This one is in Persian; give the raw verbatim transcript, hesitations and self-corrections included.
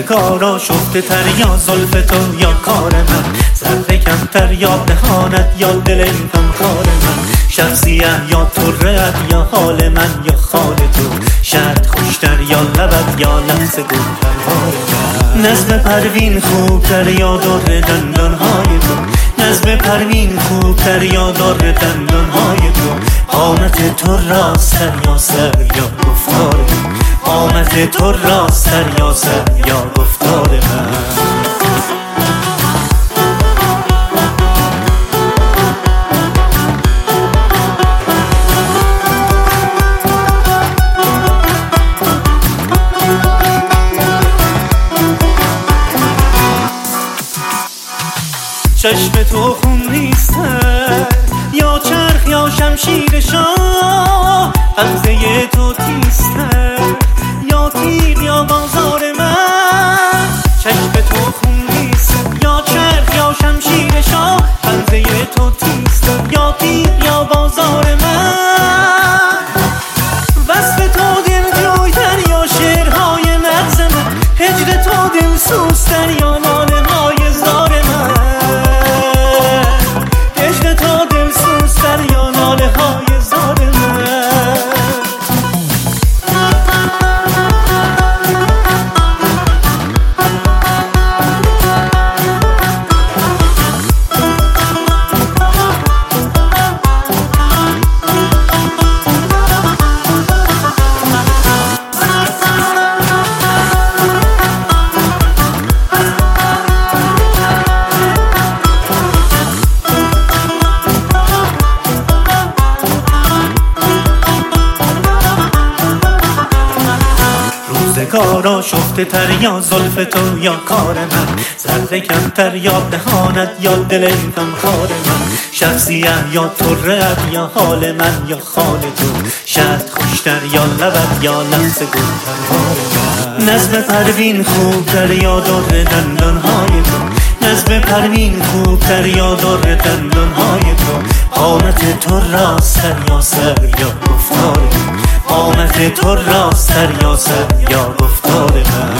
روزگارا شفته تر یا زلف تو یا کار من، ذره کمتر یا دهانت یا دل غمخوار من، شخصیه یا طره‌ات یا حال من یا خال تو، شرط خوشتر یا لبت یا لمس گل‌پرهار من، نظم پروین خوبتر یا در دندانهای تو، نظم پروین خوبتر یا در دندانهای تو، قامت تو راستر یا سر یا گفتار من، قامت تو راستر یا سر یا گفتار من. چشم تو خون نیستن یا چرخ یا شمشیر شاه، غمزه تو تیزتر یا تیر یا بازار من، چشم تو خون نیستن یا چرخ یا شمشیر شاه، غمزه تو تیزتر یا تیر یا بازار من، وصف تو دلجویتر یا شعرهای مغز من، هجر تو دلسوزتر یا ناله های زار من، روزگارا شفته تر یا زلف تو یا کار من، ذره کمتر یا دهانت یا دل غمخوار من، شخصیه یا طره‌ات یا حال من یا خال تو، شرط خوشتر یا لبت یا لمس گل‌پرهار من، نظم پروین خوبتر یا در دندانهای تو، نظم پروین خوبتر یا در دندانهای تو، قامت تو راستر یا سر یا گفتار من، قامت تو راستر یا سر یا گفتار من.